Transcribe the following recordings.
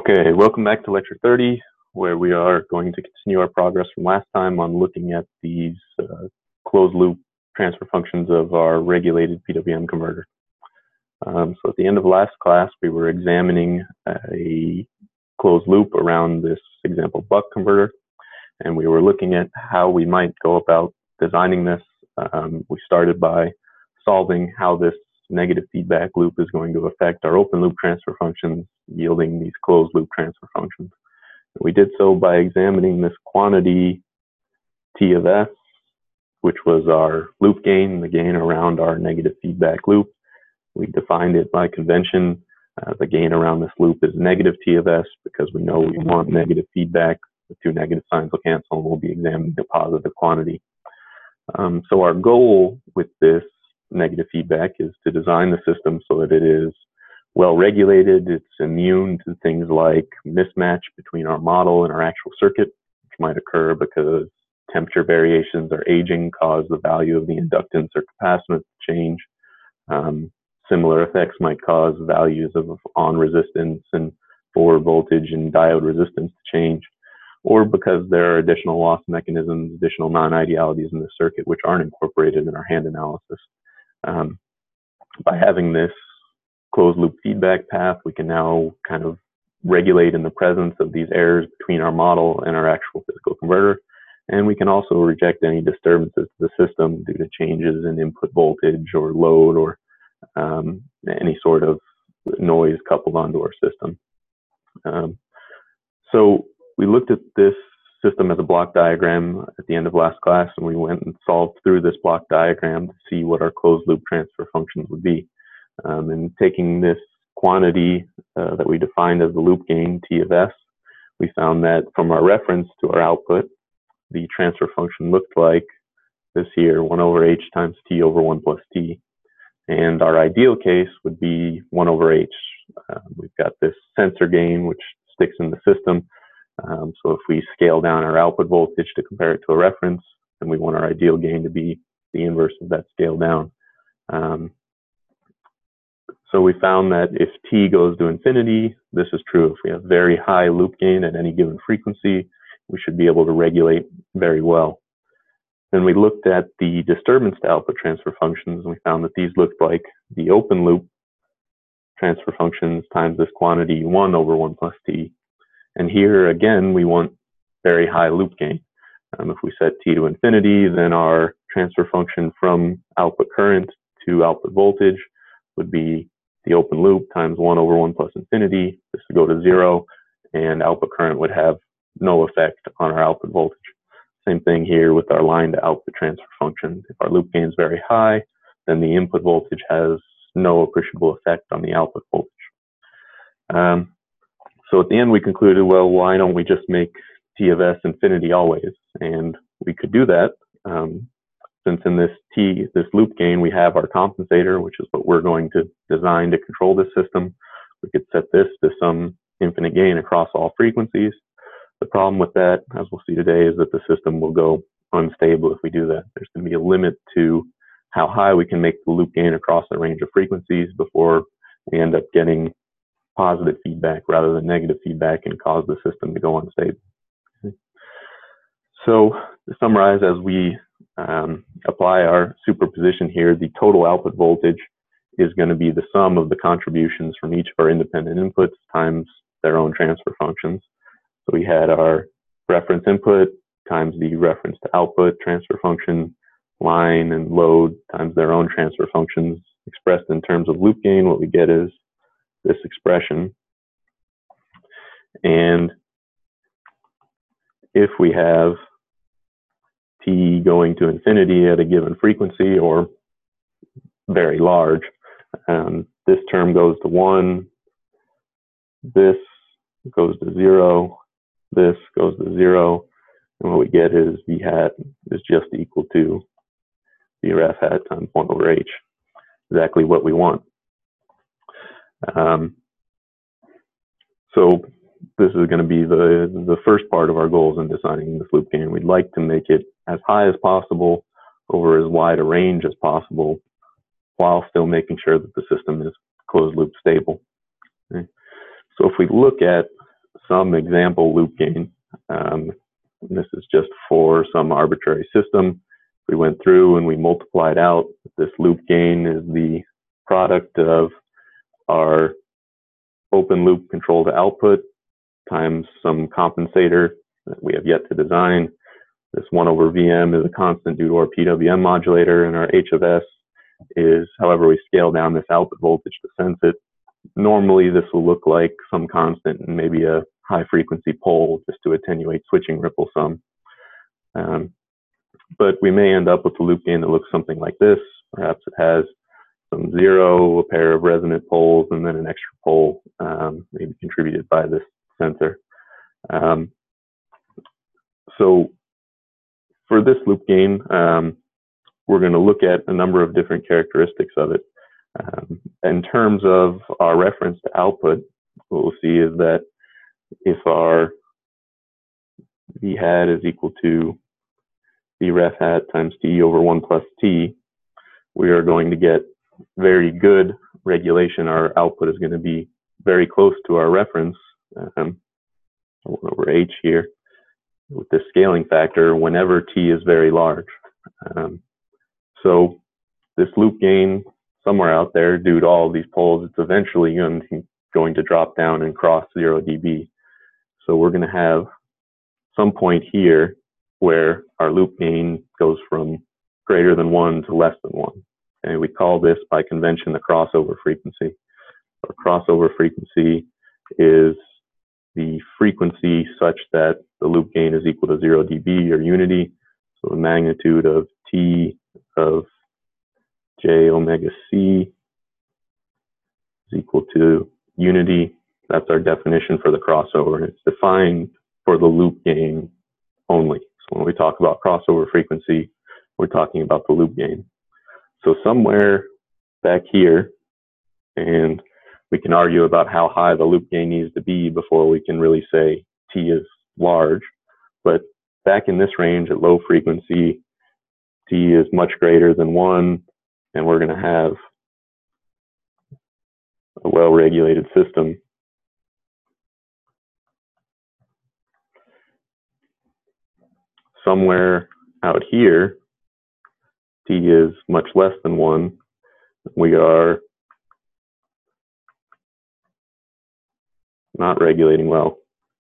Okay, welcome back to lecture 30, where we are going to continue our progress from last time on looking at these closed loop transfer functions of our regulated PWM converter. So at the end of last class, we were examining a closed loop around this example buck converter, and we were looking at how we might go about designing this. We started by solving how this negative feedback loop is going to affect our open loop transfer functions, yielding these closed loop transfer functions. We did so by examining this quantity T of S, which was our loop gain, the gain around our negative feedback loop. We defined it by convention. The gain around this loop is negative T of S because we know we want negative feedback. The two negative signs will cancel, and we'll be examining the positive quantity. So our goal with this negative feedback is to design the system so that it is well regulated, it's immune to things like mismatch between our model and our actual circuit, which might occur because temperature variations or aging cause the value of the inductance or capacitance to change. Similar effects might cause values of on resistance and forward voltage and diode resistance to change, or because there are additional loss mechanisms, additional non-idealities in the circuit which aren't incorporated in our hand analysis. By having this closed loop feedback path, we can now kind of regulate in the presence of these errors between our model and our actual physical converter. And we can also reject any disturbances to the system due to changes in input voltage or load or any sort of noise coupled onto our system. So we looked at this system as a block diagram at the end of last class, and we went and solved through this block diagram to see what our closed loop transfer functions would be. And taking this quantity that we defined as the loop gain T of S, we found that from our reference to our output, the transfer function looked like this here, 1 over H times T over 1 plus T. And our ideal case would be 1 over H. We've got this sensor gain, which sticks in the system. So if we scale down our output voltage to compare it to a reference, then we want our ideal gain to be the inverse of that scale down. So we found that if T goes to infinity, this is true. If we have very high loop gain at any given frequency, we should be able to regulate very well. Then we looked at the disturbance to output transfer functions, and we found that these looked like the open loop transfer functions times this quantity 1 over 1 plus T. And here, again, we want very high loop gain. If we set T to infinity, then our transfer function from output current to output voltage would be the open loop times 1 over 1 plus infinity. This would go to 0, and output current would have no effect on our output voltage. Same thing here with our line to output transfer function. If our loop gain is very high, then the input voltage has no appreciable effect on the output voltage. So at the end, we concluded, well, why don't we just make T of S infinity always? And we could do that since in this loop gain, we have our compensator, which is what we're going to design to control this system. We could set this to some infinite gain across all frequencies. The problem with that, as we'll see today, is that the system will go unstable if we do that. There's going to be a limit to how high we can make the loop gain across a range of frequencies before we end up getting positive feedback rather than negative feedback and cause the system to go unstable. So to summarize, as we apply our superposition here, the total output voltage is going to be the sum of the contributions from each of our independent inputs times their own transfer functions. So we had our reference input times the reference to output transfer function, line and load times their own transfer functions. Expressed in terms of loop gain, what we get is this expression. And if we have T going to infinity at a given frequency or very large, this term goes to 1, this goes to 0, this goes to 0, and what we get is V hat is just equal to VRF hat times 1 over H, exactly what we want. So this is going to be the first part of our goals in designing this loop gain. We'd like to make it as high as possible over as wide a range as possible while still making sure that the system is closed loop stable. Okay. So if we look at some example loop gain. This is just for some arbitrary system. We went through and we multiplied out. This loop gain is the product of our open loop control to output times some compensator that we have yet to design. This 1 over VM is a constant due to our PWM modulator, and our H of S is however we scale down this output voltage to sense it. Normally this will look like some constant and maybe a high frequency pole just to attenuate switching ripple some. But we may end up with a loop gain that looks something like this. Perhaps it has some zero, a pair of resonant poles, and then an extra pole, maybe contributed by this sensor. So for this loop gain, we're going to look at a number of different characteristics of it. In terms of our reference to output, what we'll see is that if our V hat is equal to V ref hat times T over 1 plus T, we are going to get very good regulation. Our output is going to be very close to our reference, 1 over H here, with this scaling factor whenever T is very large. So this loop gain, somewhere out there, due to all of these poles, it's eventually going to drop down and cross 0 dB. So we're going to have some point here where our loop gain goes from greater than 1 to less than 1. And we call this, by convention, the crossover frequency. Our crossover frequency is the frequency such that the loop gain is equal to 0 dB or unity. So the magnitude of T of J omega C is equal to unity. That's our definition for the crossover, and it's defined for the loop gain only. So when we talk about crossover frequency, we're talking about the loop gain. So somewhere back here, and we can argue about how high the loop gain needs to be before we can really say T is large, but back in this range at low frequency, T is much greater than 1, and we're going to have a well-regulated system. Somewhere out here, T is much less than 1. We are not regulating well.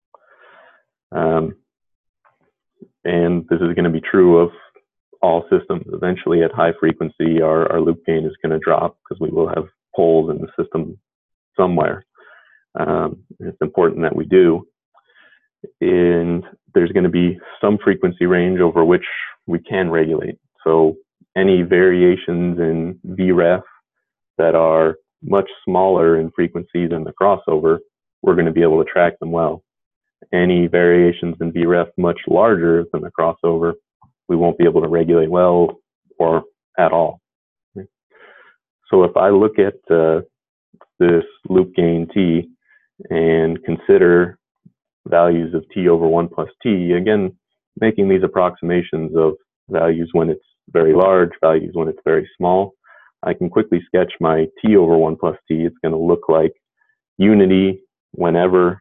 And this is going to be true of all systems. Eventually, at high frequency, our loop gain is going to drop because we will have poles in the system somewhere. It's important that we do. And there's going to be some frequency range over which we can regulate. So any variations in VREF that are much smaller in frequency than the crossover, we're going to be able to track them well. Any variations in VREF much larger than the crossover, we won't be able to regulate well or at all. So if I look at this loop gain T and consider values of T over 1 plus T, again, making these approximations of values when it's very large, values when it's very small, I can quickly sketch my T over 1 plus T. It's going to look like unity whenever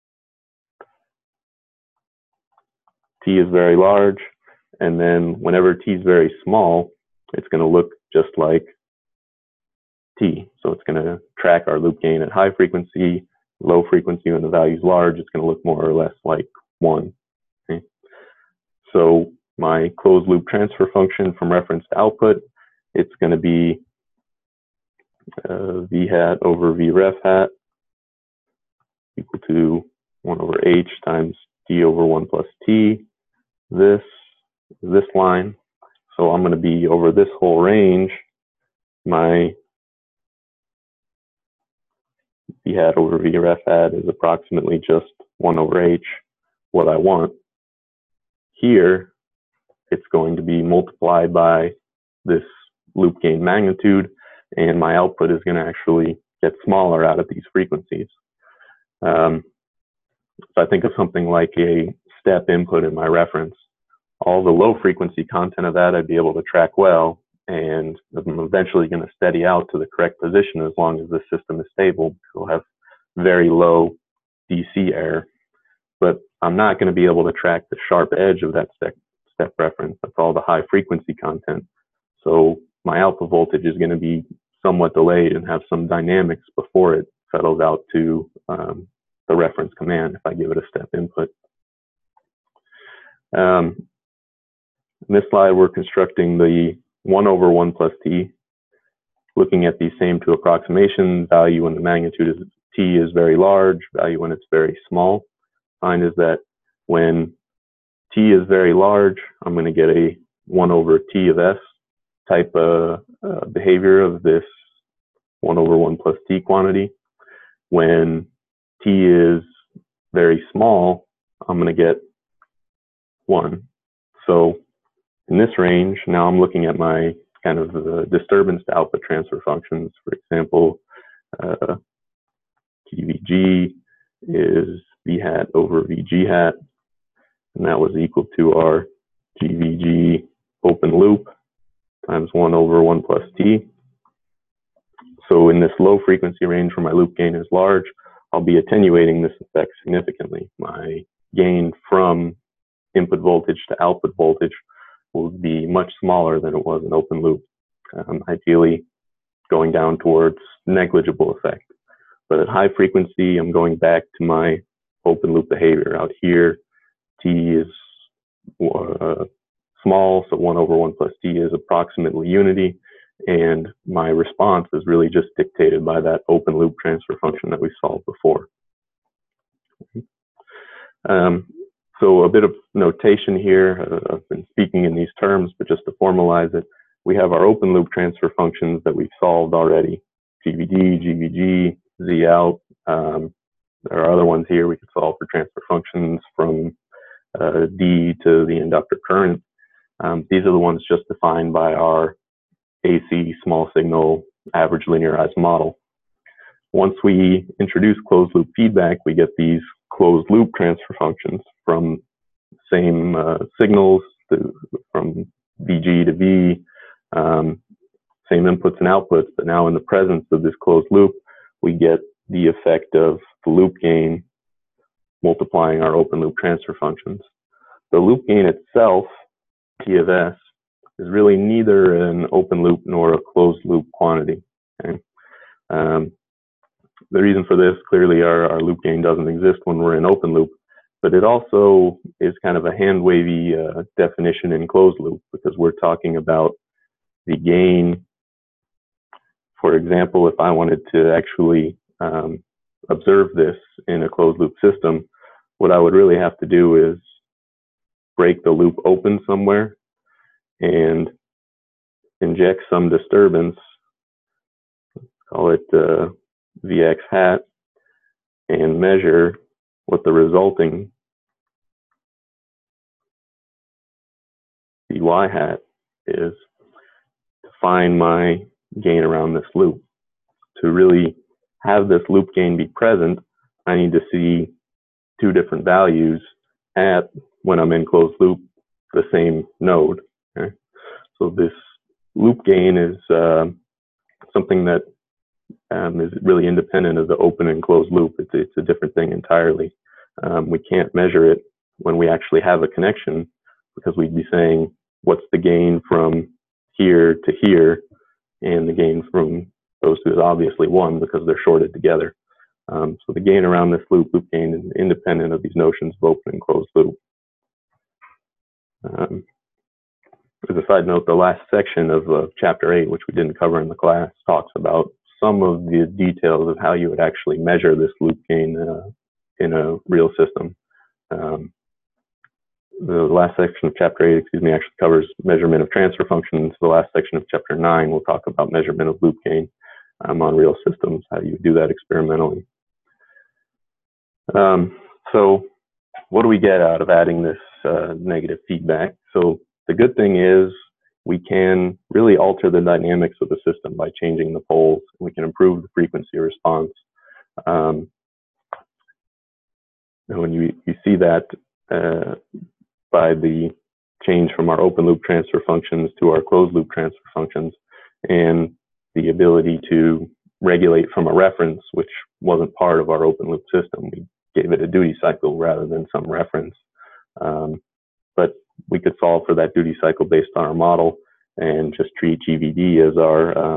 T is very large, and then whenever T is very small, it's going to look just like T. So it's going to track our loop gain at high frequency, low frequency when the value is large, it's going to look more or less like 1. Okay? So my closed loop transfer function from reference to output, it's going to be V hat over V ref hat equal to 1 over H times T over 1 plus T. This line. So I'm going to be over this whole range. My V hat over V ref hat is approximately just 1 over H, what I want. Here, it's going to be multiplied by this loop gain magnitude, and my output is going to actually get smaller out of these frequencies. If I think of something like a step input in my reference, all the low frequency content of that I'd be able to track well, and I'm eventually going to steady out to the correct position as long as the system is stable. We'll have very low DC error. but I'm not going to be able to track the sharp edge of that step reference. That's all the high frequency content. So my output voltage is going to be somewhat delayed and have some dynamics before it settles out to the reference command if I give it a step input. In this slide, we're constructing the 1/1 plus t, looking at these same two approximations, value when the magnitude of t is very large, value when it's very small. Find is that when t is very large, I'm going to get a 1/t of s type behavior of this 1/1 plus t quantity. When t is very small, I'm going to get 1. So in this range, now I'm looking at my kind of disturbance to output transfer functions. For example, TVG is V hat over VG hat, and that was equal to our GVG open loop times 1/1 plus t. So in this low frequency range where my loop gain is large, I'll be attenuating this effect significantly. My gain from input voltage to output voltage will be much smaller than it was in open loop, ideally going down towards negligible effect. But at high frequency, I'm going back to my open loop behavior. Out here, t is small, so 1/1 plus t is approximately unity, and my response is really just dictated by that open loop transfer function that we solved before. So a bit of notation here. I've been speaking in these terms, but just to formalize it, we have our open loop transfer functions that we've solved already. GVD, GVG, Z out. There are other ones here we could solve for transfer functions from D to the inductor current. These are the ones just defined by our AC small signal average linearized model. Once we introduce closed loop feedback, we get these closed loop transfer functions from same signals from VG to V, same inputs and outputs, but now in the presence of this closed loop, we get the effect of the loop gain multiplying our open loop transfer functions. The loop gain itself, T of S, is really neither an open loop nor a closed loop quantity. Okay? The reason for this, clearly our loop gain doesn't exist when we're in open loop, but it also is kind of a hand-wavy definition in closed loop, because we're talking about the gain. For example, if I wanted to actually observe this in a closed loop system, what I would really have to do is break the loop open somewhere and inject some disturbance, call it Vx hat, and measure what the resulting Vy hat is to find my gain around this loop. To really have this loop gain be present, I need to see two different values at, when I'm in closed loop, the same node. Okay? So this loop gain is something that is really independent of the open and closed loop. It's a different thing entirely. We can't measure it when we actually have a connection, because we'd be saying, what's the gain from here to here? And the gain from those two is obviously 1 because they're shorted together. So the gain around this loop gain, is independent of these notions of open and closed loop. As a side note, the last section of chapter 8, which we didn't cover in the class, talks about some of the details of how you would actually measure this loop gain in a real system. The last section of chapter 8, actually covers measurement of transfer functions. The last section of chapter 9 will talk about measurement of loop gain on real systems, how you do that experimentally. So what do we get out of adding this negative feedback? So the good thing is we can really alter the dynamics of the system by changing the poles. We can improve the frequency response. When you see that by the change from our open loop transfer functions to our closed loop transfer functions, and the ability to regulate from a reference, which wasn't part of our open loop system. We gave it a duty cycle rather than some reference. But we could solve for that duty cycle based on our model and just treat GVD as our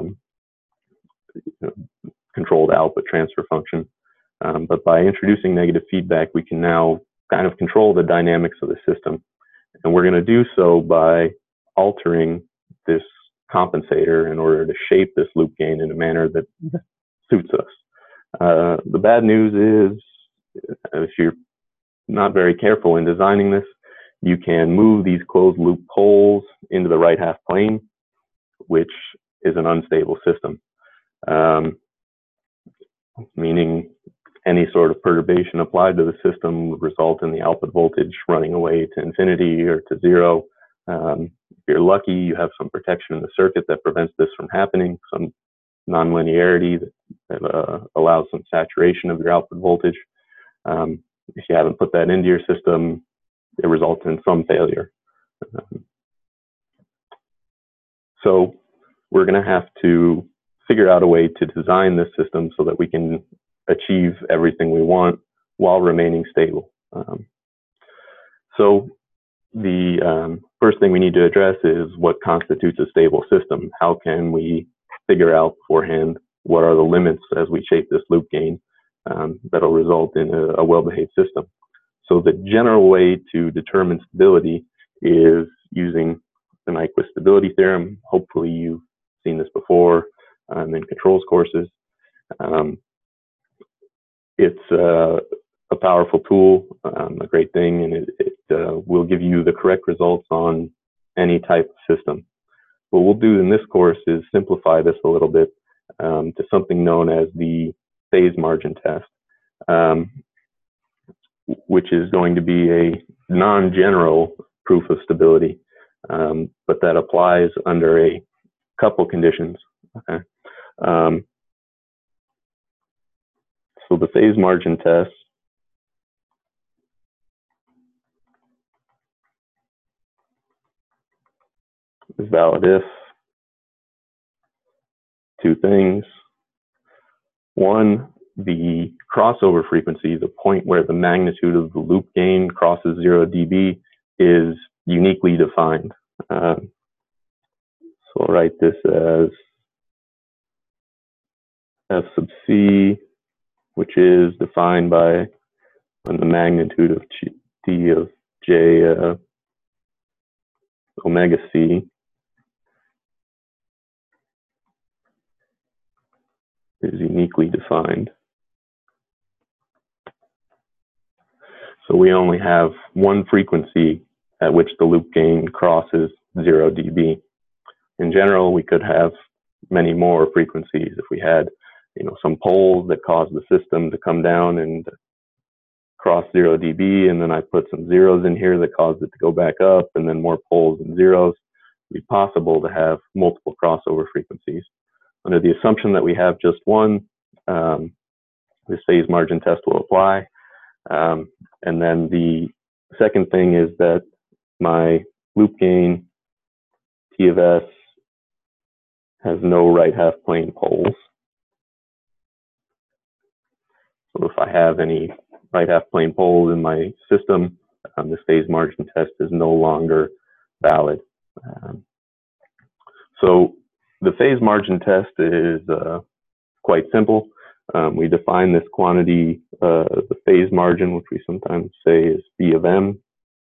controlled output transfer function. But by introducing negative feedback, we can now kind of control the dynamics of the system. And we're going to do so by altering this compensator in order to shape this loop gain in a manner that suits us. The bad news is, if you're not very careful in designing this, you can move these closed loop poles into the right half plane, which is an unstable system. Meaning any sort of perturbation applied to the system would result in the output voltage running away to infinity or to zero. If you're lucky, you have some protection in the circuit that prevents this from happening, some nonlinearity that allows some saturation of your output voltage. If you haven't put that into your system, it results in some failure. So we're going to have to figure out a way to design this system so that we can achieve everything we want while remaining stable. So the first thing we need to address is what constitutes a stable system. How can we figure out beforehand what are the limits as we shape this loop gain that'll result in a well-behaved system? So the general way to determine stability is using the Nyquist stability theorem. Hopefully you've seen this before in controls courses. It's a powerful tool, a great thing, and it will give you the correct results on any type of system. What we'll do in this course is simplify this a little bit to something known as the phase margin test, which is going to be a non-general proof of stability, but that applies under a couple conditions. Okay. So the phase margin test is valid if two things. One, the crossover frequency, the point where the magnitude of the loop gain crosses 0 dB, is uniquely defined. So I'll write this as F sub C, which is defined by when the magnitude of d of j omega c is uniquely defined. So we only have one frequency at which the loop gain crosses 0 dB. In general, we could have many more frequencies if we had, some poles that cause the system to come down and cross 0 dB, and then I put some zeros in here that cause it to go back up, and then more poles and zeros. It'd be possible to have multiple crossover frequencies. Under the assumption that we have just one, this phase margin test will apply. And then the second thing is that my loop gain, T of S, has no right half plane poles. So if I have any right half plane poles in my system, this phase margin test is no longer valid. So the phase margin test is quite simple. We define this quantity, the phase margin, which we sometimes say is B of M.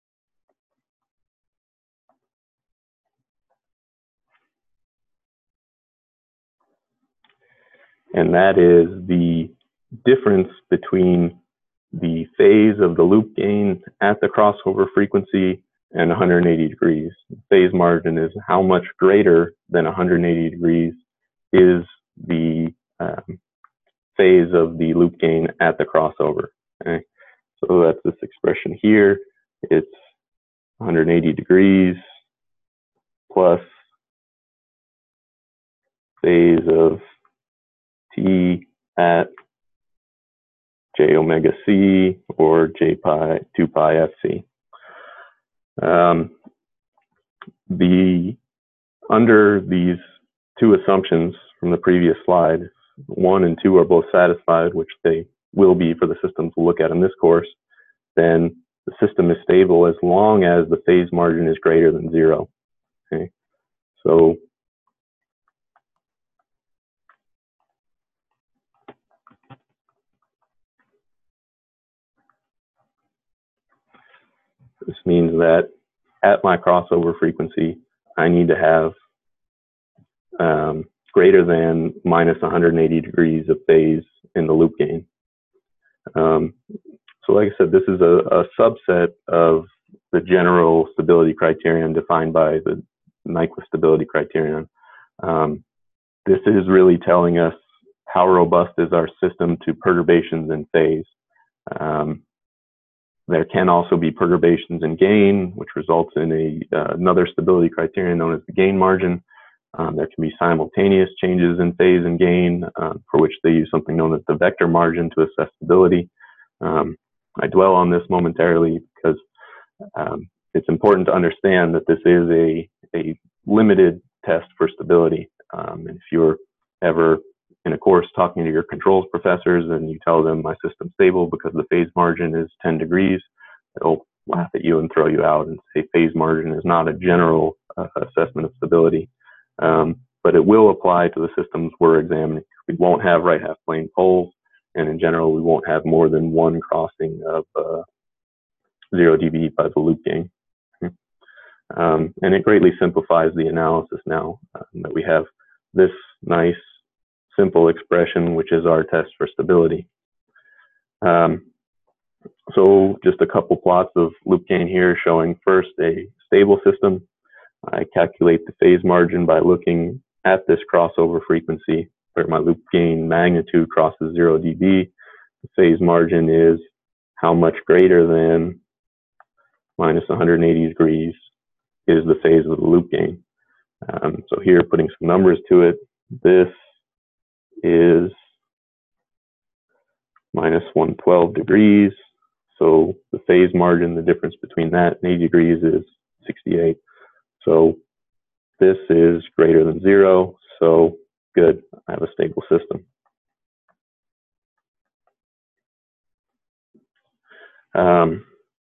And that is the difference between the phase of the loop gain at the crossover frequency and 180 degrees. The phase margin is how much greater than 180 degrees is the phase of the loop gain at the crossover. Okay? So that's this expression here. It's 180 degrees plus phase of T at j omega c, or j pi 2 pi fc. Under these two assumptions from the previous slide, 1 and 2 are both satisfied, which they will be for the systems we'll look at in this course, then the system is stable as long as the phase margin is greater than 0. Okay, so this means that at my crossover frequency, I need to have greater than minus 180 degrees of phase in the loop gain. So like I said, this is a subset of the general stability criterion defined by the Nyquist stability criterion. This is really telling us how robust is our system to perturbations in phase. There can also be perturbations in gain, which results in another stability criterion known as the gain margin. There can be simultaneous changes in phase and gain, for which they use something known as the vector margin to assess stability. I dwell on this momentarily because it's important to understand that this is a limited test for stability. And if you're ever in a course talking to your controls professors and you tell them my system's stable because the phase margin is 10 degrees, they'll laugh at you and throw you out and say phase margin is not a general assessment of stability. But it will apply to the systems we're examining. We won't have right half plane poles, and in general, we won't have more than one crossing of 0 dB by the loop gain. And it greatly simplifies the analysis now that we have this nice, simple expression, which is our test for stability. So just a couple plots of loop gain here showing first a stable system. I calculate the phase margin by looking at this crossover frequency where my loop gain magnitude crosses 0 dB. The phase margin is how much greater than minus 180 degrees is the phase of the loop gain. So here, putting some numbers to it, this is minus 112 degrees. So the phase margin, the difference between that and 80 degrees is 68. So this is greater than 0, so good, I have a stable system. An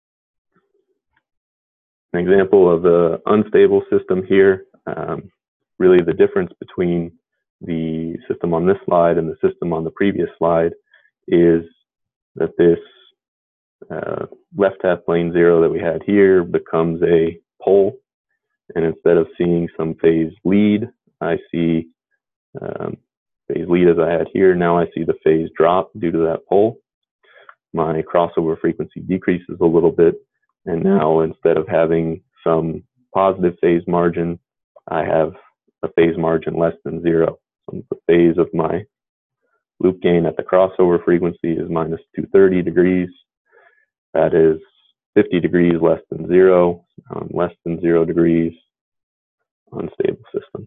example of an unstable system here, really the difference between the system on this slide and the system on the previous slide is that this left half plane 0 that we had here becomes a pole. And instead of seeing some phase lead, I see phase lead as I had here. Now I see the phase drop due to that pole. My crossover frequency decreases a little bit. And now instead of having some positive phase margin, I have a phase margin less than 0. So the phase of my loop gain at the crossover frequency is minus 230 degrees. That is 50 degrees less than 0, less than 0 degrees, unstable system.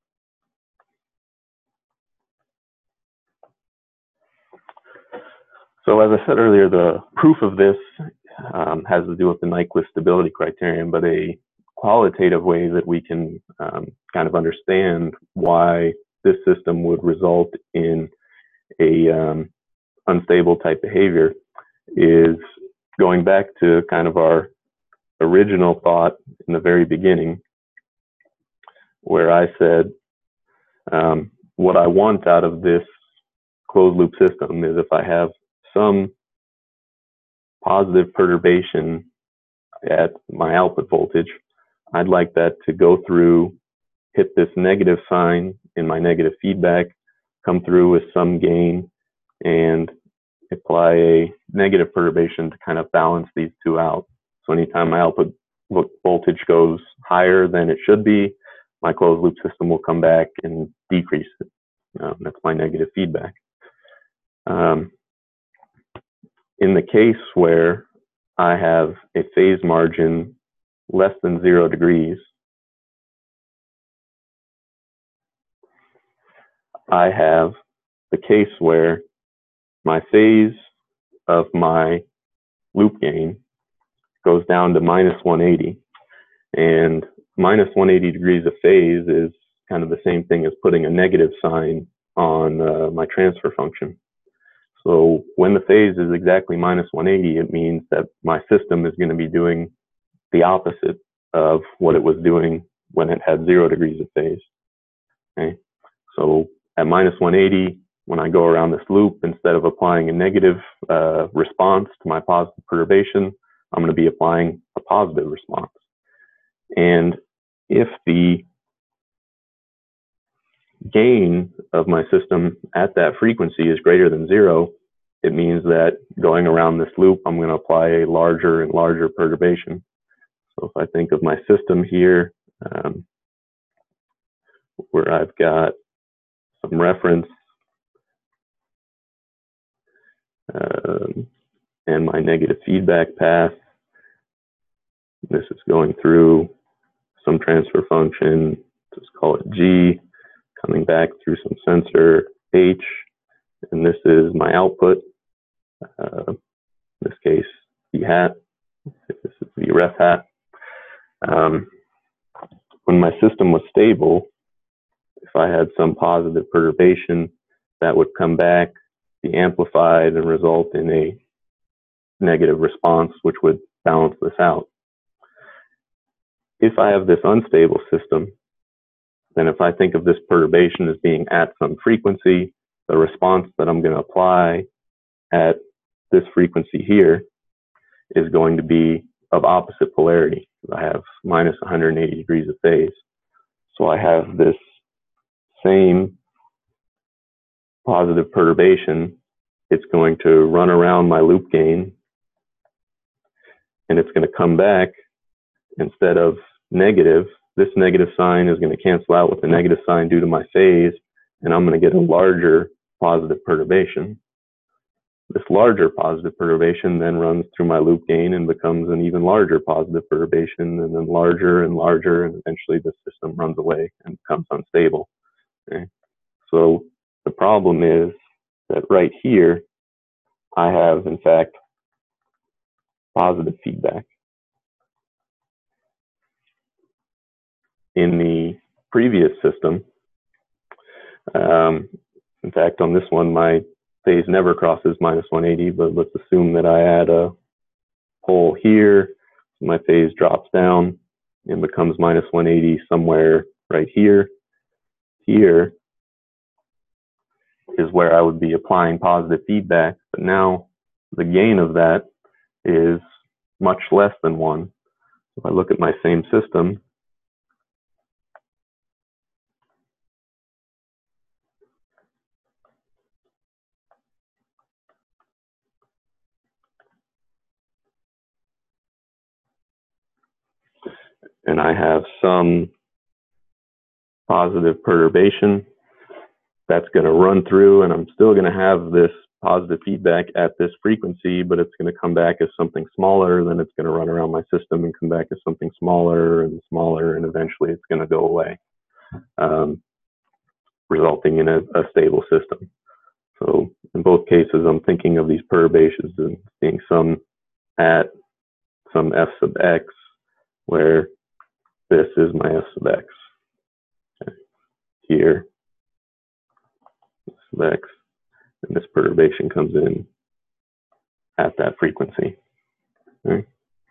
So as I said earlier, the proof of this has to do with the Nyquist stability criterion, but a qualitative way that we can kind of understand why this system would result in a unstable type behavior is going back to kind of our original thought in the very beginning, where I said what I want out of this closed loop system is if I have some positive perturbation at my output voltage, I'd like that to go through, hit this negative sign in my negative feedback, come through with some gain, and apply a negative perturbation to kind of balance these two out. So anytime my output voltage goes higher than it should be, my closed loop system will come back and decrease it. That's my negative feedback. In the case where I have a phase margin less than 0 degrees, I have the case where my phase of my loop gain goes down to minus 180, and minus 180 degrees of phase is kind of the same thing as putting a negative sign on my transfer function. So when the phase is exactly minus 180, it means that my system is going to be doing the opposite of what it was doing when it had 0 degrees of phase. Okay? So at minus 180, when I go around this loop, instead of applying a negative response to my positive perturbation, I'm going to be applying a positive response. And if the gain of my system at that frequency is greater than 0, it means that going around this loop, I'm going to apply a larger and larger perturbation. So if I think of my system here, where I've got some reference and my negative feedback path, this is going through some transfer function, just call it G, coming back through some sensor H, and this is my output, in this case, V hat, this is V ref hat. When my system was stable, if I had some positive perturbation, that would come back, be amplified, and result in a negative response, which would balance this out. If I have this unstable system, then if I think of this perturbation as being at some frequency, the response that I'm going to apply at this frequency here is going to be of opposite polarity. I have minus 180 degrees of phase. So I have this same positive perturbation. It's going to run around my loop gain, and it's going to come back. Instead of negative, this negative sign is going to cancel out with the negative sign due to my phase, and I'm going to get a larger positive perturbation. This larger positive perturbation then runs through my loop gain and becomes an even larger positive perturbation, and then larger and larger, and eventually the system runs away and becomes unstable. Okay? So the problem is that right here, I have, in fact, positive feedback. In the previous system, in fact, on this one, my phase never crosses minus 180, but let's assume that I add a pole here, my phase drops down and becomes minus 180 somewhere right here. Here is where I would be applying positive feedback, but now the gain of that is much less than 1. If I look at my same system, and I have some positive perturbation that's going to run through, and I'm still going to have this positive feedback at this frequency, but it's going to come back as something smaller, then it's going to run around my system and come back as something smaller, and eventually it's going to go away, resulting in a stable system. So in both cases, I'm thinking of these perturbations as being some at some f sub x, where this is my f sub x. Okay. Here, f sub x, and this perturbation comes in at that frequency. Okay.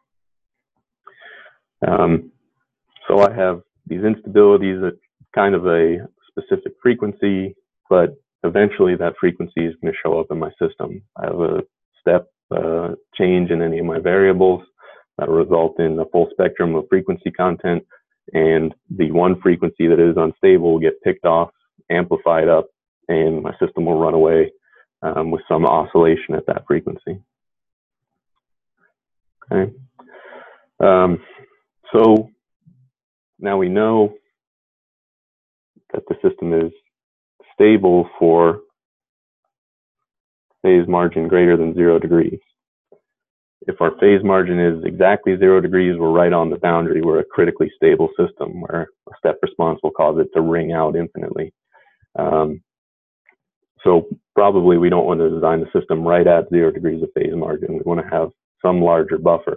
So I have these instabilities at kind of a specific frequency, but eventually that frequency is going to show up in my system. I have a step change in any of my variables that result in a full spectrum of frequency content, and the one frequency that is unstable will get picked off, amplified up, and my system will run away with some oscillation at that frequency. Okay. So now we know that the system is stable for phase margin greater than 0 degrees. If our phase margin is exactly 0 degrees, we're right on the boundary. We're a critically stable system where a step response will cause it to ring out infinitely. So probably we don't want to design the system right at 0 degrees of phase margin. We want to have some larger buffer.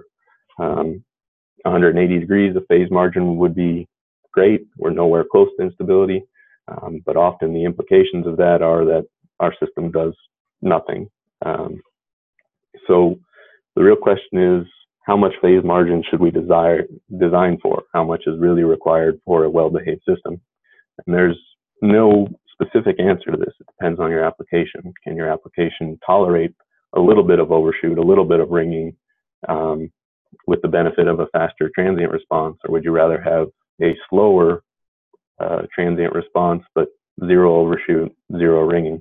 180 degrees of phase margin would be great. We're nowhere close to instability, but often the implications of that are that our system does nothing So the real question is, how much phase margin should we design for? How much is really required for a well-behaved system? And there's no specific answer to this. It depends on your application. Can your application tolerate a little bit of overshoot, a little bit of ringing, with the benefit of a faster transient response? Or would you rather have a slower transient response, but zero overshoot, zero ringing?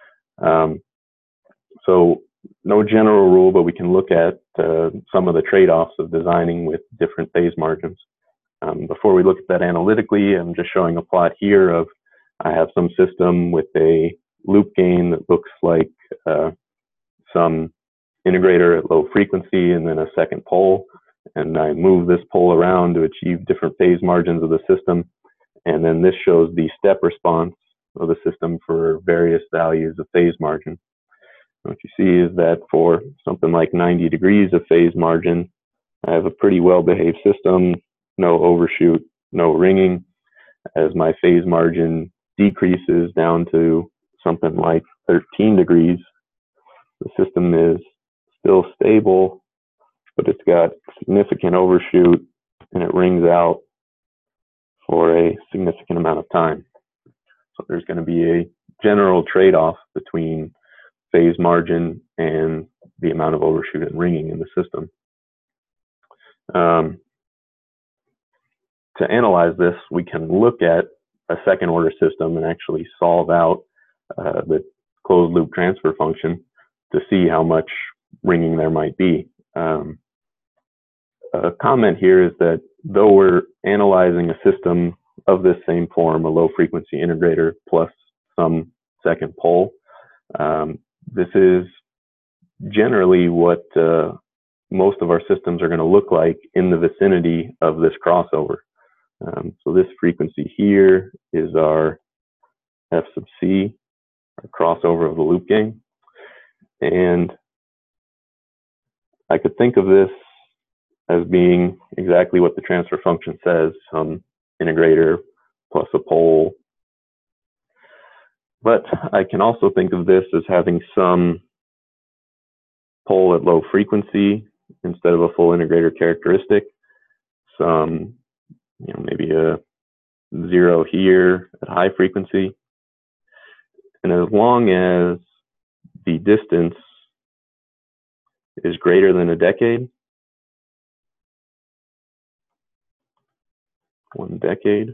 So no general rule, but we can look at some of the trade-offs of designing with different phase margins. Before we look at that analytically, I'm just showing a plot here of, I have some system with a loop gain that looks like some integrator at low frequency and then a second pole. And I move this pole around to achieve different phase margins of the system. And then this shows the step response of the system for various values of phase margin. What you see is that for something like 90 degrees of phase margin, I have a pretty well-behaved system, no overshoot, no ringing. As my phase margin decreases down to something like 13 degrees, the system is still stable, but it's got significant overshoot and it rings out for a significant amount of time. So there's going to be a general trade-off between phase margin and the amount of overshoot and ringing in the system. To analyze this, we can look at a second order system and actually solve out the closed loop transfer function to see how much ringing there might be. A comment here is that though we're analyzing a system of this same form, a low frequency integrator plus some second pole, this is generally what most of our systems are going to look like in the vicinity of this crossover. So this frequency here is our F sub C, our crossover of the loop gain. And I could think of this as being exactly what the transfer function says, some integrator plus a pole. But I can also think of this as having some pole at low frequency instead of a full integrator characteristic, some, maybe a zero here at high frequency. And as long as the distance is greater than a decade, 1 decade,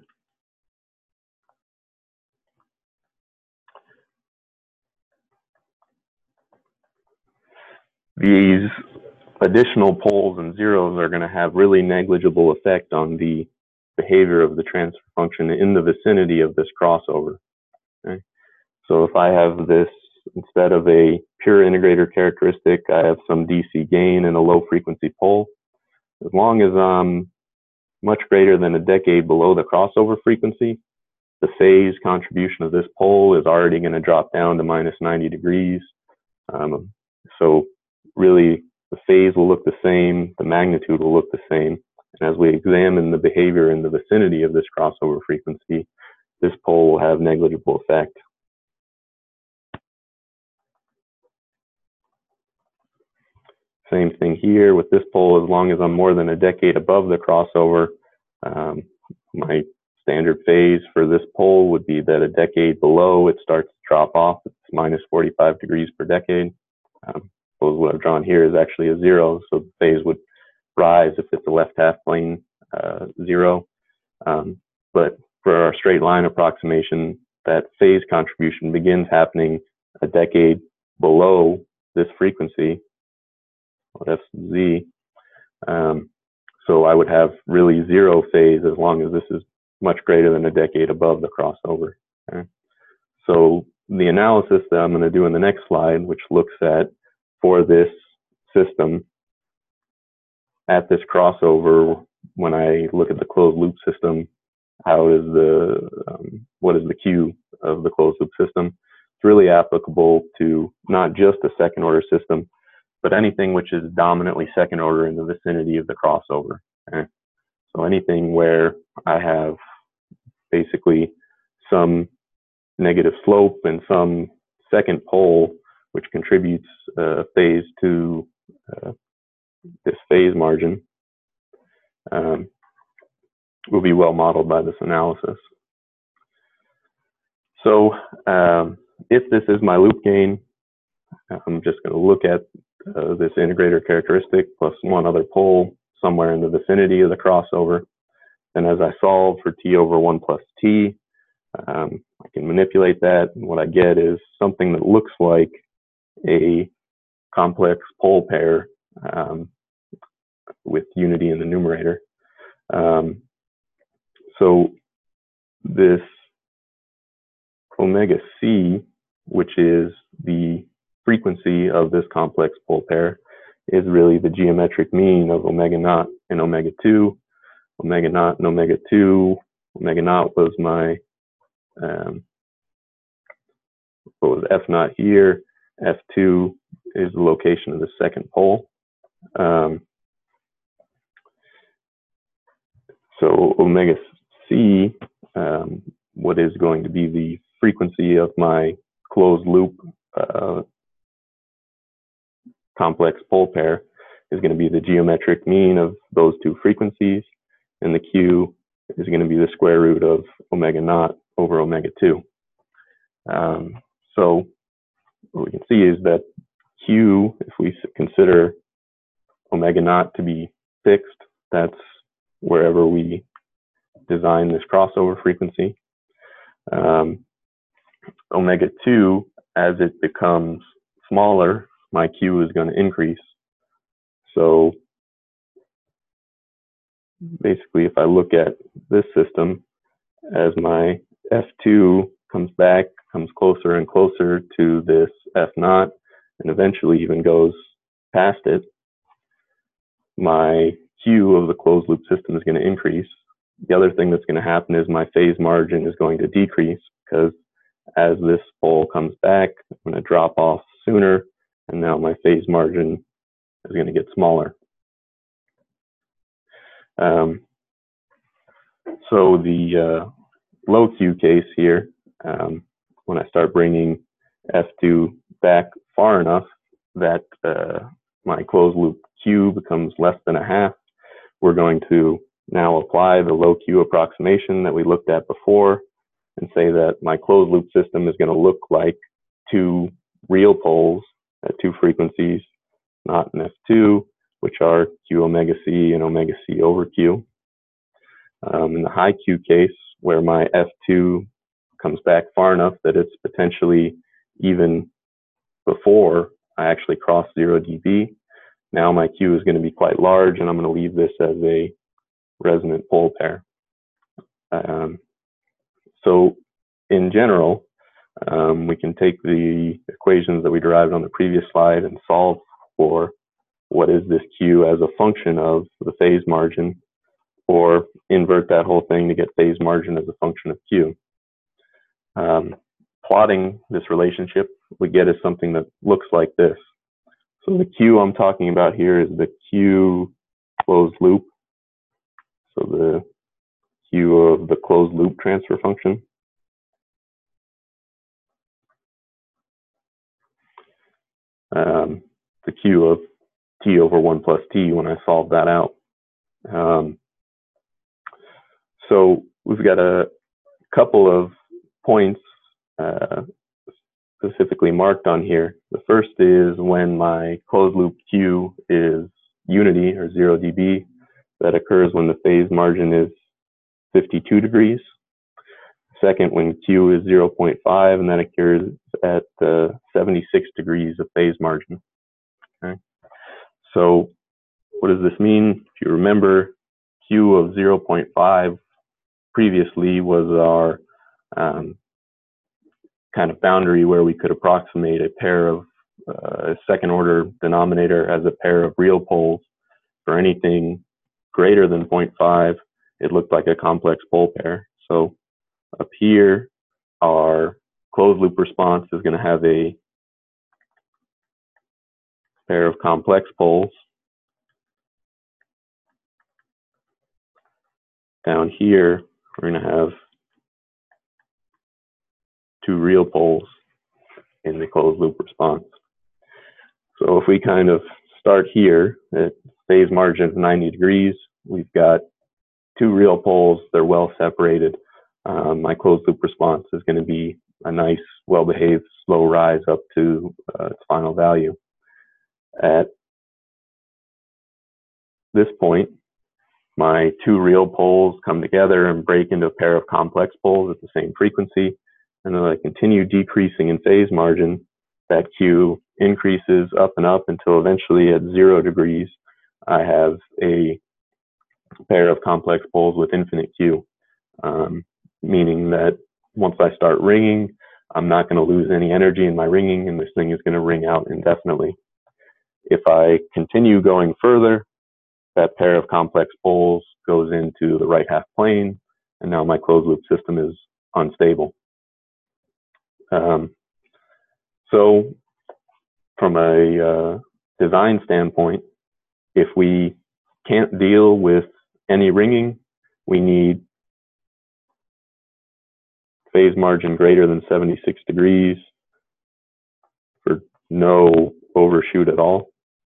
these additional poles and zeros are going to have really negligible effect on the behavior of the transfer function in the vicinity of this crossover. Okay? So if I have this, instead of a pure integrator characteristic, I have some DC gain and a low frequency pole. As long as I'm much greater than a decade below the crossover frequency, the phase contribution of this pole is already going to drop down to minus 90 degrees. So really, the phase will look the same, the magnitude will look the same. And as we examine the behavior in the vicinity of this crossover frequency, this pole will have negligible effect. Same thing here with this pole. As long as I'm more than a decade above the crossover, my standard phase for this pole would be that a decade below it starts to drop off. It's minus 45 degrees per decade. Suppose what I've drawn here is actually a zero, so the phase would rise if it's a left half plane zero. But for our straight line approximation, that phase contribution begins happening a decade below this frequency, F sub Z. So I would have really zero phase as long as this is much greater than a decade above the crossover. Okay? So the analysis that I'm going to do in the next slide, which looks at, for this system, at this crossover, when I look at the closed loop system, how is what is the Q of the closed loop system? It's really applicable to not just a second order system, but anything which is dominantly second order in the vicinity of the crossover. Okay? So anything where I have basically some negative slope and some second pole which contributes phase to this phase margin, will be well modeled by this analysis. So if this is my loop gain, I'm just going to look at this integrator characteristic plus one other pole somewhere in the vicinity of the crossover. And as I solve for t over 1 plus t, I can manipulate that, and what I get is something that looks like a complex pole pair with unity in the numerator. So this omega c, which is the frequency of this complex pole pair, is really the geometric mean of omega naught and omega 2. Omega naught and omega 2. Omega naught was my what was F naught here. F2 is the location of the second pole. So omega c, what is going to be the frequency of my closed loop complex pole pair, is going to be the geometric mean of those two frequencies, and the q is going to be the square root of omega naught over omega 2. So what we can see is that q, if we consider omega naught to be fixed, that's wherever we design this crossover frequency. Omega 2, as it becomes smaller, my q is going to increase. So basically, if I look at this system, as my F2 comes back, comes closer and closer to this F naught, and eventually even goes past it, my Q of the closed loop system is going to increase. The other thing that's going to happen is my phase margin is going to decrease, because as this pole comes back, I'm going to drop off sooner, and now my phase margin is going to get smaller. So the low Q case here, when I start bringing F2 back far enough that my closed loop Q becomes less than a half, we're going to now apply the low Q approximation that we looked at before and say that my closed loop system is going to look like two real poles at two frequencies, naught and F2, which are Q omega C and omega C over Q. In the high Q case, where my F2 comes back far enough that it's potentially even before I actually cross 0 dB, now my Q is going to be quite large, and I'm going to leave this as a resonant pole pair. So in general, we can take the equations that we derived on the previous slide and solve for what is this Q as a function of the phase margin, or invert that whole thing to get phase margin as a function of Q. Plotting this relationship we get is something that looks like this. So the Q I'm talking about here is the Q closed loop. So the Q of the closed loop transfer function. The Q of t over 1 plus t when I solve that out. So we've got a couple of points specifically marked on here. The first is when my closed loop Q is unity, or 0 dB. That occurs when the phase margin is 52 degrees. Second, when Q is 0.5, and that occurs at 76 degrees of phase margin. Okay. So what does this mean? If you remember, Q of 0.5 previously was our kind of boundary where we could approximate a pair of second order denominator as a pair of real poles. For anything greater than 0.5, it looked like a complex pole pair. So up here, our closed loop response is going to have a pair of complex poles. Down here, we're going to have two real poles in the closed loop response. So if we kind of start here at phase margin of 90 degrees, we've got two real poles, they're well separated. My closed loop response is going to be a nice, well-behaved, slow rise up to its final value. At this point, my two real poles come together and break into a pair of complex poles at the same frequency. And then I continue decreasing in phase margin. That Q increases up and up until eventually at 0 degrees, I have a pair of complex poles with infinite Q, meaning that once I start ringing, I'm not going to lose any energy in my ringing, and this thing is going to ring out indefinitely. If I continue going further, that pair of complex poles goes into the right half plane, and now my closed loop system is unstable. So from a design standpoint, if we can't deal with any ringing, we need phase margin greater than 76 degrees for no overshoot at all.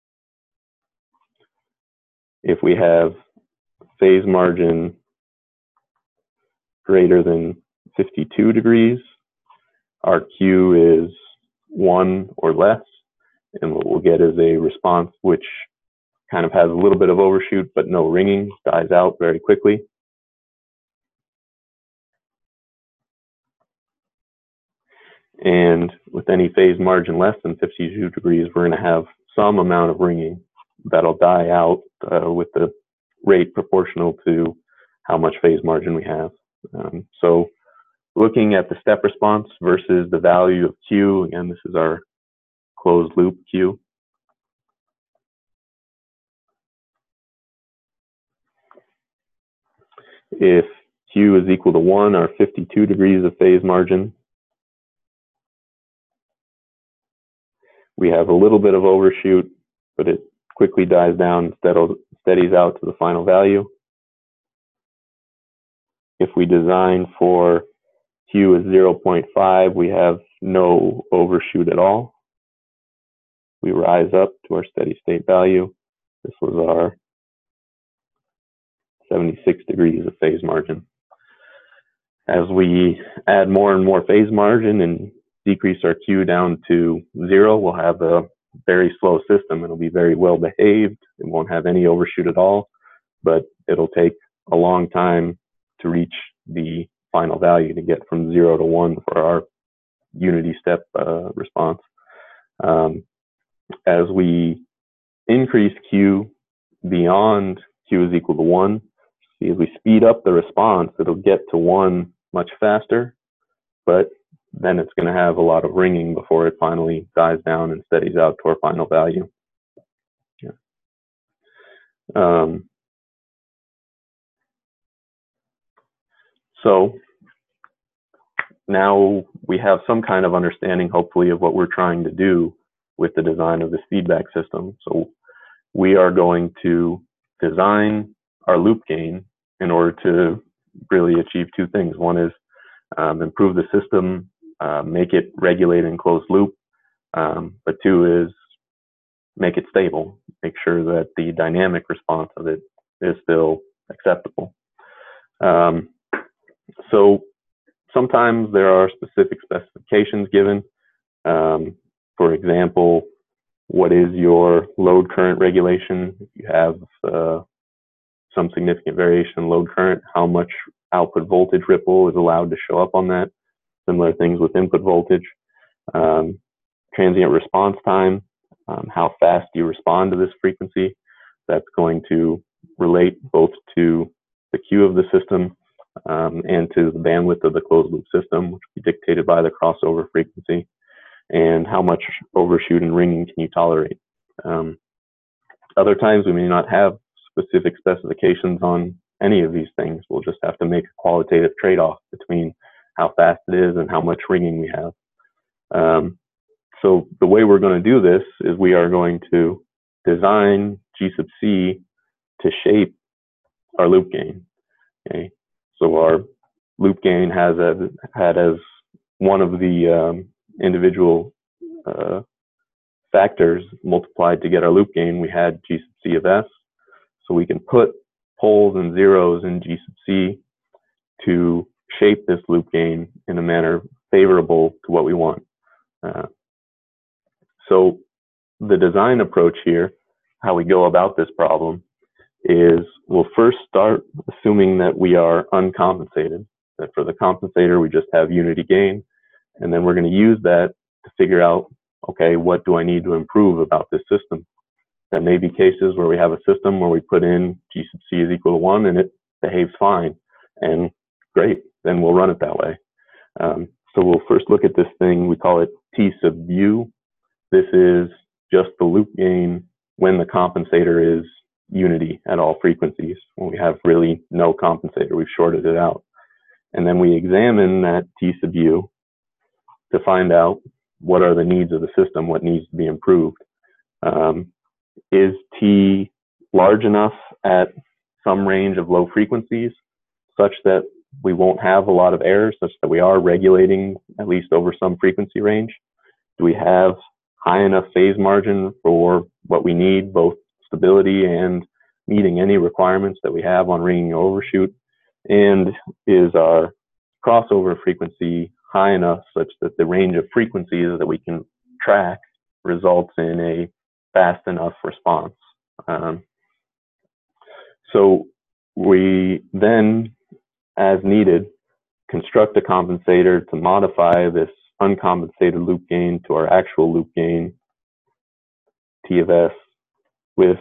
If we have phase margin greater than 52 degrees, our Q is 1 or less, and what we'll get is a response which kind of has a little bit of overshoot but no ringing, dies out very quickly. And with any phase margin less than 52 degrees, we're going to have some amount of ringing that'll die out with the rate proportional to how much phase margin we have. So looking at the step response versus the value of Q, again, this is our closed loop Q. If Q is equal to 1, or 52 degrees of phase margin, we have a little bit of overshoot, but it quickly dies down, steadies out to the final value. If we design for Q is 0.5, we have no overshoot at all. We rise up to our steady state value. This was our 76 degrees of phase margin. As we add more and more phase margin and decrease our Q down to 0, we'll have a very slow system. It'll be very well behaved. It won't have any overshoot at all, but it'll take a long time to reach the final value, to get from 0 to 1 for our unity step response. As we increase Q beyond Q is equal to 1, as we speed up the response, it'll get to 1 much faster, but then it's going to have a lot of ringing before it finally dies down and steadies out to our final value. So now we have some kind of understanding, hopefully, of what we're trying to do with the design of this feedback system. So we are going to design our loop gain in order to really achieve two things. One is improve the system, make it regulate and closed loop, but two is make it stable, make sure that the dynamic response of it is still acceptable. So sometimes there are specific specifications given. For example, what is your load current regulation? If you have some significant variation in load current, how much output voltage ripple is allowed to show up on that? Similar things with input voltage. Transient response time, how fast you respond to this frequency. That's going to relate both to the Q of the system and to the bandwidth of the closed loop system, which will be dictated by the crossover frequency, and how much overshoot and ringing can you tolerate. Other times we may not have specific specifications on any of these things. We'll just have to make a qualitative trade-off between how fast it is and how much ringing we have. So the way we're going to do this is we are going to design G sub C to shape our loop gain. Okay, so our loop gain had as one of the individual factors multiplied to get our loop gain, we had G sub C of S. So we can put poles and zeros in G sub C to shape this loop gain in a manner favorable to what we want. So the design approach here, how we go about this problem, is we'll first start assuming that we are uncompensated, that for the compensator we just have unity gain, and then we're going to use that to figure out, okay, what do I need to improve about this system? There may be cases where we have a system where we put in G sub C is equal to 1 and it behaves fine, and great, then we'll run it that way. So we'll first look at this thing, we call it T sub U. This is just the loop gain when the compensator is unity at all frequencies. When we have really no compensator, we've shorted it out. And then we examine that T sub U to find out what are the needs of the system, what needs to be improved. Is T large enough at some range of low frequencies such that we won't have a lot of errors, such that we are regulating at least over some frequency range? Do we have high enough phase margin for what we need, both stability and meeting any requirements that we have on ringing overshoot? And is our crossover frequency high enough such that the range of frequencies that we can track results in a fast enough response? So we then, as needed, construct a compensator to modify this uncompensated loop gain to our actual loop gain, T of S, with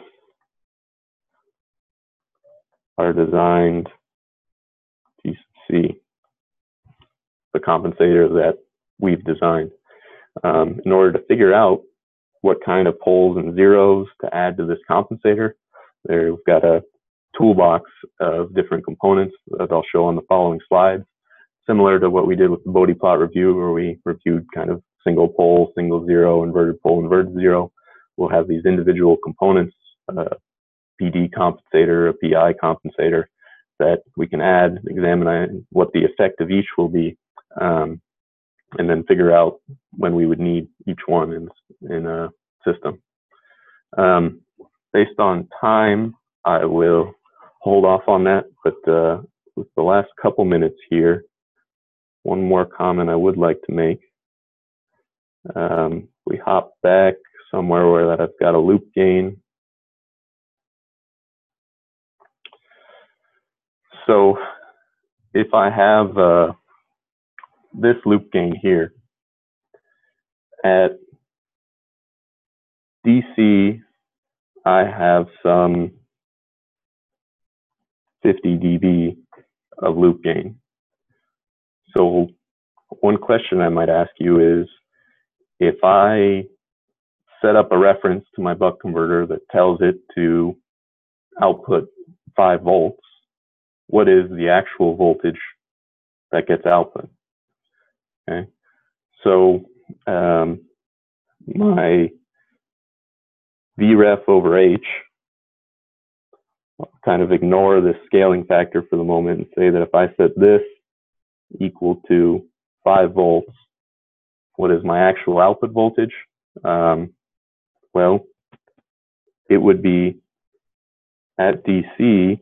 our designed G sub C, the compensator that we've designed. In order to figure out what kind of poles and zeros to add to this compensator, we've got a toolbox of different components that I'll show on the following slides, similar to what we did with the Bode plot review, where we reviewed kind of single pole, single zero, inverted pole, inverted zero. We'll have these individual components, PD compensator, a PI compensator, that we can add, examine what the effect of each will be, and then figure out when we would need each one in a system. Based on time, I will hold off on that, but with the last couple minutes here, one more comment I would like to make. We hop back somewhere where that I've got a loop gain. So if I have this loop gain here at DC, I have some 50 dB of loop gain. So one question I might ask you is, if I set up a reference to my buck converter that tells it to output 5 volts, what is the actual voltage that gets output? Okay, so my Vref over H, I'll kind of ignore this scaling factor for the moment and say that if I set this equal to 5 volts, what is my actual output voltage? Well, it would be at DC,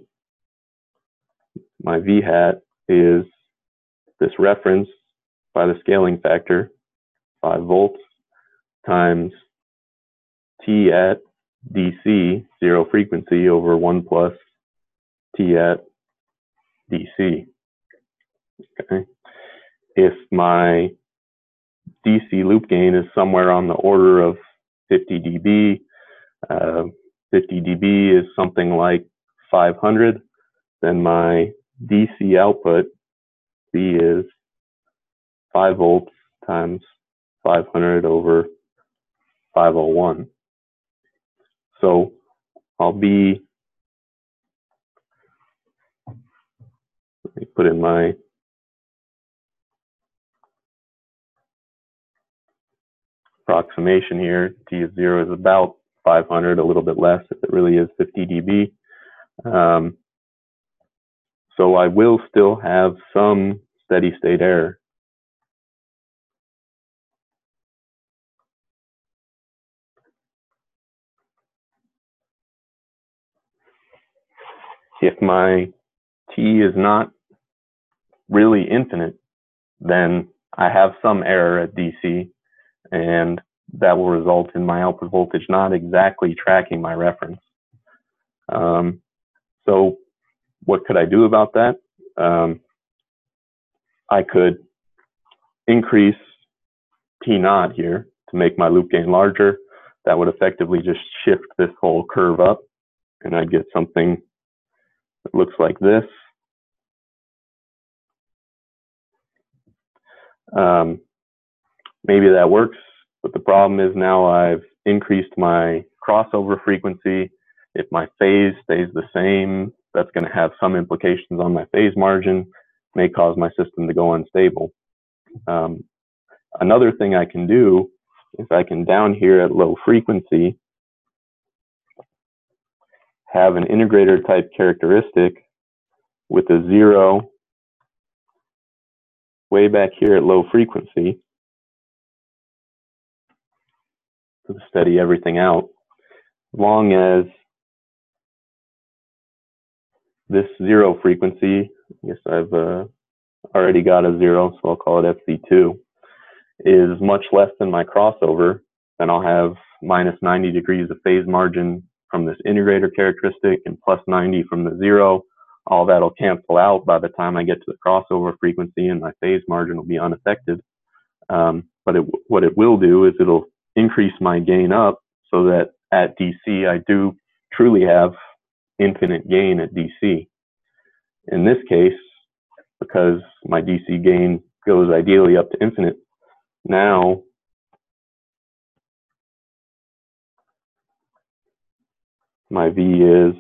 my V hat is this reference by the scaling factor, 5 volts, times T at DC, 0 frequency, over 1 plus T at DC. Okay. If my DC loop gain is somewhere on the order of 50 dB, 50 dB is something like 500, then my DC output, B, is 5 volts times 500 over 501. So I'll be, let me put in my approximation here. T of 0 is about 500, a little bit less if it really is 50 dB. So I will still have some steady state error. If my T is not really infinite, then I have some error at DC, and that will result in my output voltage not exactly tracking my reference. So what could I do about that? I could increase T naught here to make my loop gain larger. That would effectively just shift this whole curve up, and I'd get something that looks like this. Maybe that works, but the problem is now I've increased my crossover frequency. If my phase stays the same, that's going to have some implications on my phase margin, may cause my system to go unstable. Another thing I can do is I can, down here at low frequency, have an integrator type characteristic with a 0 way back here at low frequency to steady everything out, as long as this 0 frequency, I guess I've already got a 0, so I'll call it FC2, is much less than my crossover, then I'll have minus 90 degrees of phase margin from this integrator characteristic and plus 90 from the 0. All that'll cancel out by the time I get to the crossover frequency, and my phase margin will be unaffected. But what it will do is it'll increase my gain up so that at DC I do truly have infinite gain at DC. In this case, because my DC gain goes ideally up to infinite, now my V is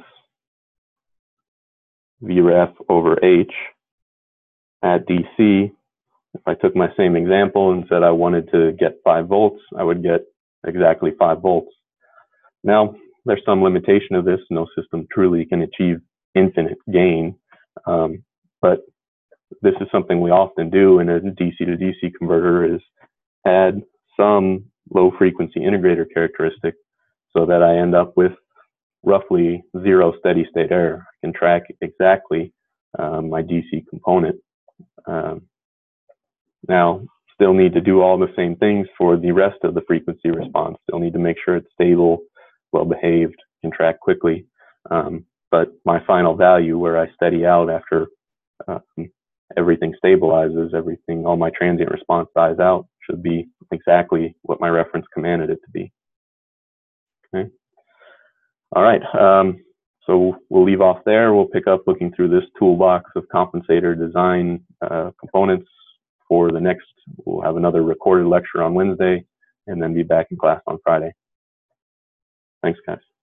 Vref over H at DC. If I took my same example and said I wanted to get 5 volts, I would get exactly 5 volts. Now, there's some limitation of this. No system truly can achieve infinite gain, but this is something we often do in a DC to DC converter, is add some low frequency integrator characteristic so that I end up with roughly 0 steady state error. I can track exactly my DC component. Now, still need to do all the same things for the rest of the frequency response. Still need to make sure it's stable, well behaved, can track quickly. But my final value, where I steady out after everything stabilizes, all my transient response dies out, should be exactly what my reference commanded it to be. Okay. All right. So we'll leave off there. We'll pick up looking through this toolbox of compensator design components for the next. We'll have another recorded lecture on Wednesday, and then be back in class on Friday. Thanks, guys.